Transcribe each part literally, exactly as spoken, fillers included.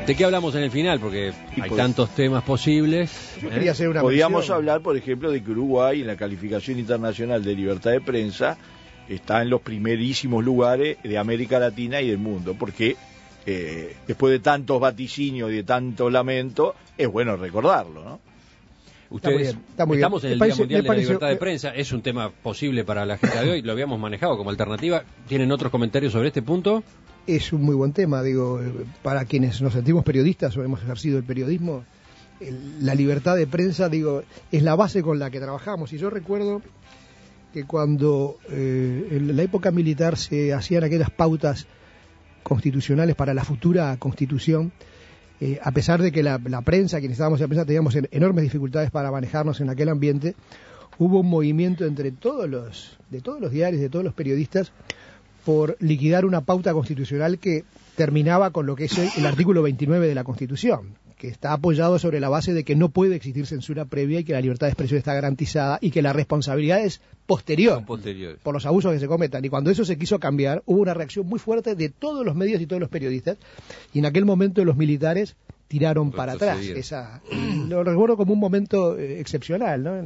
¿De qué hablamos en el final? Porque Y hay pues, tantos temas posibles. Yo ¿eh? quería hacer una Podríamos mención. hablar, por ejemplo, de que Uruguay, en la calificación internacional de libertad de prensa, está en los primerísimos lugares de América Latina y del mundo, porque eh, después de tantos vaticinios y de tanto lamento, es bueno recordarlo, ¿no? Ustedes, Está muy bien, está muy bien. estamos en Me el parece- Día Mundial me de pareció- la Libertad de me- Prensa, es un tema posible para la agenda de hoy, lo habíamos manejado como alternativa. ¿Tienen otros comentarios sobre este punto? Es un muy buen tema, digo, eh, para quienes nos sentimos periodistas o hemos ejercido el periodismo, el- la libertad de prensa, digo, es la base con la que trabajamos. Y yo recuerdo que cuando eh, en la época militar se hacían aquellas pautas constitucionales para la futura constitución, eh, a pesar de que la, la prensa, quienes estábamos en la prensa, teníamos en- enormes dificultades para manejarnos en aquel ambiente, hubo un movimiento entre todos los, de todos los diarios, de todos los periodistas, por liquidar una pauta constitucional que terminaba con lo que es el, el artículo veintinueve de la Constitución, que está apoyado sobre la base de que no puede existir censura previa y que la libertad de expresión está garantizada y que la responsabilidad es posterior Posterior. por los abusos que se cometan. Y cuando eso se quiso cambiar, hubo una reacción muy fuerte de todos los medios y todos los periodistas, y en aquel momento los militares tiraron para atrás. Esa, lo recuerdo como un momento eh, excepcional, ¿no?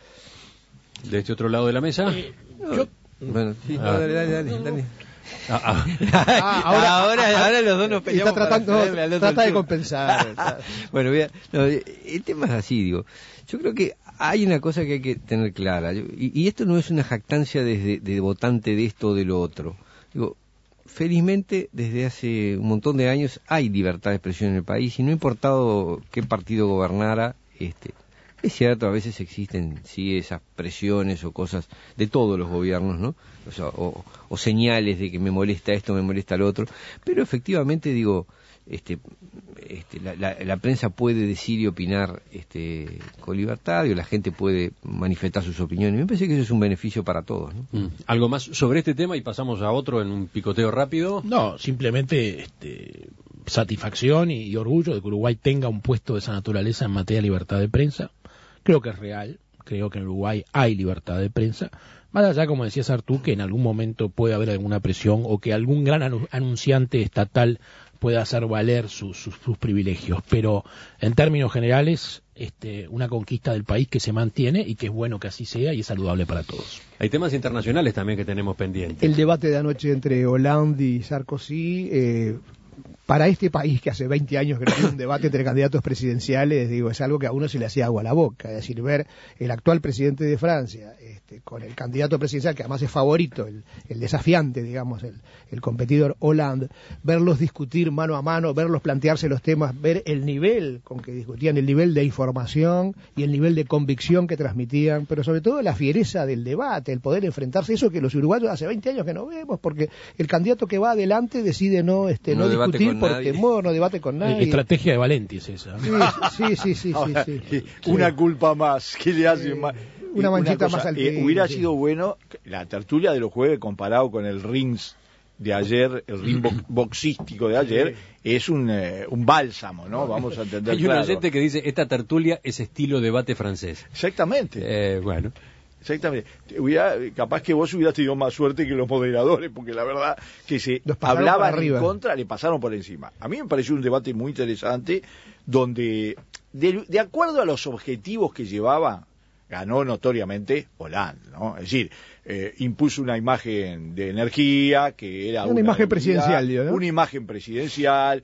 De este otro lado de la mesa. Yo, Bueno, sí, Ah. dale, dale, dale, dale. Ah, ah. Ah, ahora, ahora, ahora los dos nos y peleamos está tratando, para traerle al otro trata de el turno. compensar. Bueno, voy a- no, el tema es así, digo. Yo creo que hay una cosa que hay que tener clara, yo- y, y esto no es una jactancia desde de votante de esto o de lo otro. Digo, felizmente desde hace un montón de años hay libertad de expresión en el país y no ha importado qué partido gobernara, este, es cierto, a veces existen sí esas presiones o cosas de todos los gobiernos, ¿no? O, sea, o, o señales de que me molesta esto, me molesta lo otro, pero efectivamente digo, este, este, la, la, la prensa puede decir y opinar este, con libertad, y la gente puede manifestar sus opiniones. Me parece que eso es un beneficio para todos, ¿no? Mm. ¿Algo más sobre este tema y pasamos a otro en un picoteo rápido? no, simplemente este, satisfacción y, y orgullo de que Uruguay tenga un puesto de esa naturaleza en materia de libertad de prensa. Creo que es real, creo que en Uruguay hay libertad de prensa, más allá, como decías Artú, que en algún momento puede haber alguna presión o que algún gran anu- anunciante estatal pueda hacer valer sus, sus, sus privilegios, pero en términos generales, este, una conquista del país que se mantiene y que es bueno que así sea y es saludable para todos. Hay temas internacionales también que tenemos pendientes. El debate de anoche entre Hollande y Sarkozy, eh, para este país que hace veinte años que no tiene un debate entre candidatos presidenciales, digo, es algo que a uno se le hacía agua a la boca. Es decir, ver el actual presidente de Francia este, con el candidato presidencial, que además es favorito, el, el desafiante, digamos, el, el competidor Hollande, verlos discutir mano a mano, verlos plantearse los temas, ver el nivel con que discutían, el nivel de información y el nivel de convicción que transmitían, pero sobre todo la fiereza del debate, el poder enfrentarse, eso que los uruguayos hace veinte años que no vemos, porque el candidato que va adelante decide no, este, No no, debate discutir con por nadie. temor, no debate con nadie. Estrategia de Valenti es esa. Sí, sí, sí, sí, Ahora, sí, sí. eh, una culpa más que le hace Eh, más. una Y manchita cosa, más al eh, pecho, hubiera sí. sido bueno que la tertulia de los jueves comparado con el rings de ayer, el ring bo- boxístico de ayer, es un, eh, un bálsamo, ¿no? Vamos a entender Hay un claro. oyente que dice, esta tertulia es estilo debate francés. Exactamente. Eh, bueno. Exactamente. Hubiera, capaz que vos hubieras tenido más suerte que los moderadores, porque la verdad que se Los pasaron hablaban por arriba. en contra, le pasaron por encima. A mí me pareció un debate muy interesante, donde, de, de acuerdo a los objetivos que llevaba, ganó notoriamente Hollande, ¿no? Es decir, eh, impuso una imagen de energía, que era Una una, imagen debilidad, presidencial, digo, ¿no? Una imagen presidencial,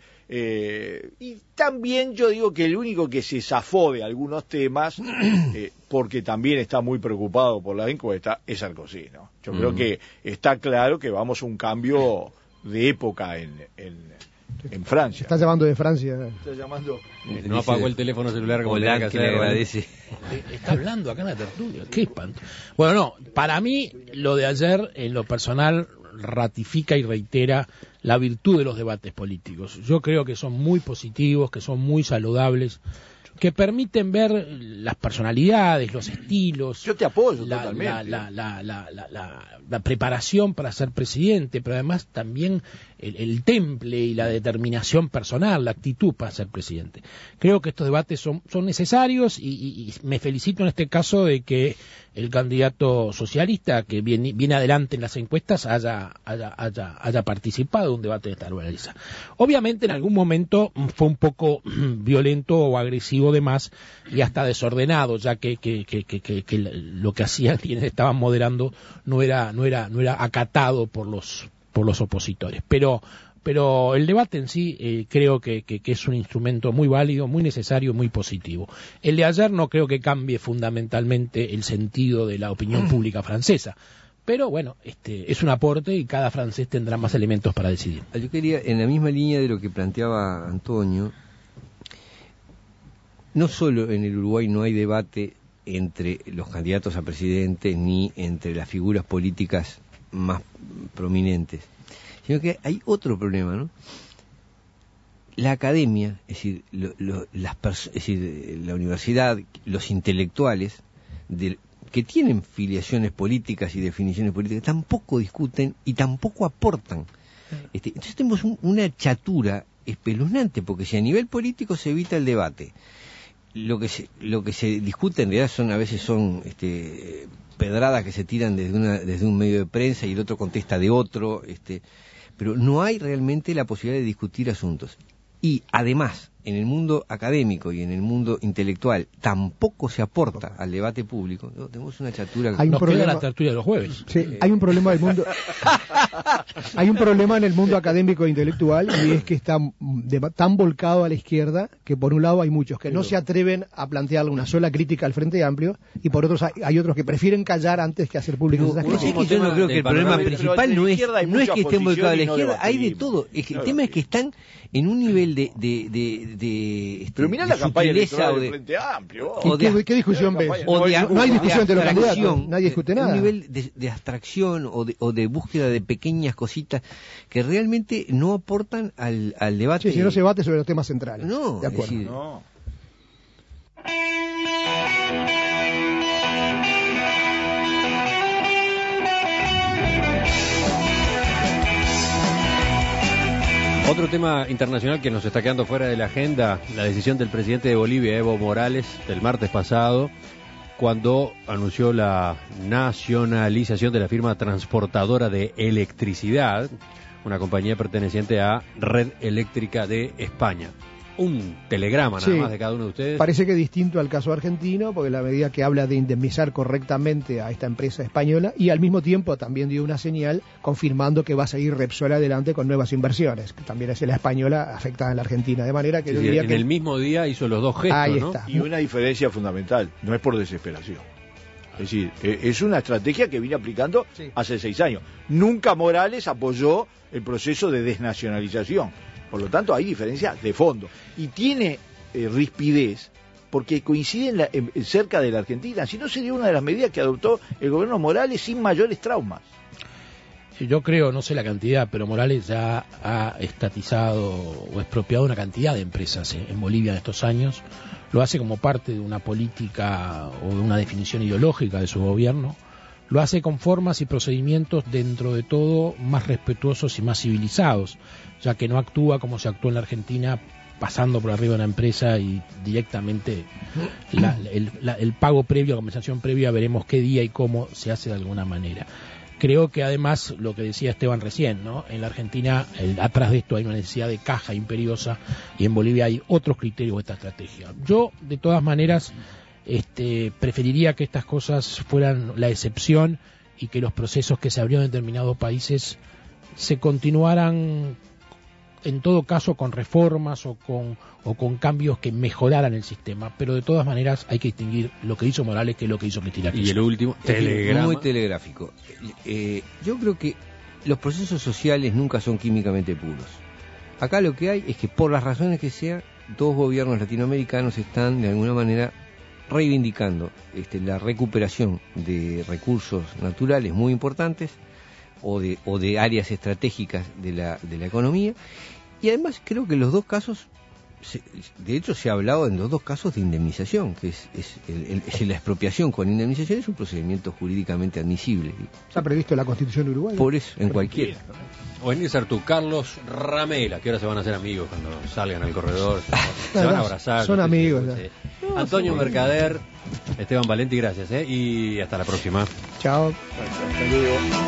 eh, y también yo digo que el único que se zafó de algunos temas, eh, porque también está muy preocupado por la encuesta, es Sarkozy, ¿no? Yo creo Mm. que está claro que vamos a un cambio de época en, en, en Francia. Está llamando de Francia. Está llamando... Eh, no apagó el teléfono celular como tenía Hollande que que le hacer. agradece. Eh, Está hablando acá en la tertulia, qué espanto. Bueno, no, para mí lo de ayer en lo personal ratifica y reitera la virtud de los debates políticos. Yo creo que son muy positivos, que son muy saludables, que permiten ver las personalidades, los estilos. Yo te apoyo la, totalmente. La, la, la, la, la, la preparación para ser presidente, pero además también el, el temple y la determinación personal, la actitud para ser presidente. Creo que estos debates son, son necesarios y, y, y me felicito en este caso de que el candidato socialista que viene, viene adelante en las encuestas haya, haya, haya, haya participado de un debate de esta naturaleza. Obviamente en algún momento fue un poco violento o agresivo de más y hasta desordenado, ya que, que, que, que, que, que lo que hacían quienes estaban moderando no era, no era, no era acatado por los, por los opositores. Pero pero el debate en sí eh, creo que, que, que es un instrumento muy válido, muy necesario, muy positivo. El de ayer no creo que cambie fundamentalmente el sentido de la opinión pública francesa, pero bueno, este es un aporte y cada francés tendrá más elementos para decidir. Yo quería, en la misma línea de lo que planteaba Antonio, no solo en el Uruguay no hay debate entre los candidatos a presidente ni entre las figuras políticas más prominentes, sino que hay otro problema, ¿no? La academia, es decir, lo, lo, las es decir, la universidad, los intelectuales de, que tienen filiaciones políticas y definiciones políticas, tampoco discuten y tampoco aportan. Este, entonces tenemos un, una chatura espeluznante, porque si a nivel político se evita el debate, lo que se, lo que se discute en realidad son a veces son este, pedradas que se tiran desde una desde un medio de prensa y el otro contesta de otro, este, pero no hay realmente la posibilidad de discutir asuntos. Y además, en el mundo académico y en el mundo intelectual tampoco se aporta al debate público, ¿no? Tenemos una chatura. Hay un Nos problema, queda la tertulia de los jueves. Sí, hay un problema del mundo. Hay un problema en el mundo académico e intelectual y es que está de, tan volcado a la izquierda que por un lado hay muchos que no se atreven a plantearle una sola crítica al Frente Amplio y por otros hay, hay otros que prefieren callar antes que hacer públicas esas No, críticas. es que yo no creo que el problema principal no es, no es que estén volcados a la izquierda, hay de todo. Es que el tema es que están en un nivel de, de, de, de este, pero mirá la campaña electoral del Frente Amplio. O de, ¿Qué, ¿Qué discusión ves? O de, no, no hay discusión entre los candidatos, candidatos, nadie discute nada. Un nivel de, de abstracción o de, o de búsqueda de pequeñas cositas que realmente no aportan al, al debate. Sí, si no se debate sobre los temas centrales. No, de acuerdo. Es decir, no. Otro tema internacional que nos está quedando fuera de la agenda, la decisión del presidente de Bolivia, Evo Morales, del martes pasado, cuando anunció la nacionalización de la firma transportadora de electricidad, una compañía perteneciente a Red Eléctrica de España. Un telegrama nada sí, más de cada uno de ustedes. Parece que es distinto al caso argentino, porque la medida que habla de indemnizar correctamente a esta empresa española y al mismo tiempo también dio una señal confirmando que va a seguir Repsol adelante con nuevas inversiones, que también es la española afectada en la Argentina, de manera que sí, yo sí, diría en que el mismo día hizo los dos gestos, ahí ¿no? está. Y una diferencia fundamental, no es por desesperación. Es decir, es una estrategia que viene aplicando sí. hace seis años. Nunca Morales apoyó el proceso de desnacionalización. Por lo tanto, hay diferencias de fondo. Y tiene eh, rispidez porque coincide en la, en, cerca de la Argentina. Si no, sería una de las medidas que adoptó el gobierno Morales sin mayores traumas. Yo creo, no sé la cantidad, pero Morales ya ha estatizado o expropiado una cantidad de empresas en Bolivia en estos años. Lo hace como parte de una política o de una definición ideológica de su gobierno. Lo hace con formas y procedimientos dentro de todo más respetuosos y más civilizados, ya que no actúa como se actuó en la Argentina, pasando por arriba de una empresa y directamente la, el, la, el pago previo, la compensación previa, veremos qué día y cómo se hace de alguna manera. Creo que además, lo que decía Esteban recién, ¿no? En la Argentina, el, atrás de esto hay una necesidad de caja imperiosa y en Bolivia hay otros criterios de esta estrategia. Yo, de todas maneras, este, preferiría que estas cosas fueran la excepción y que los procesos que se abrieron en determinados países se continuaran, en todo caso, con reformas o con, o con cambios que mejoraran el sistema. Pero de todas maneras hay que distinguir lo que hizo Morales que lo que hizo Cristina Kirchner. Y el último, telegrama. Muy telegráfico. Eh, yo creo que los procesos sociales nunca son químicamente puros. Acá lo que hay es que, por las razones que sean, dos gobiernos latinoamericanos están de alguna manera reivindicando este, la recuperación de recursos naturales muy importantes o de, o de áreas estratégicas de la, de la economía, y además creo que en los dos casos se, de hecho se ha hablado en los dos casos de indemnización, que es, es, el, el, es la expropiación con indemnización es un procedimiento jurídicamente admisible. Está previsto en la Constitución uruguaya. Por eso, en cualquiera. O en ser tú, Carlos Ramela, que ahora se van a hacer amigos cuando salgan al corredor, se, se van a abrazar. Son amigos. Sí. No, Antonio son Mercader, Esteban Valenti, gracias, ¿eh? Y hasta la próxima. Chao. Hasta luego.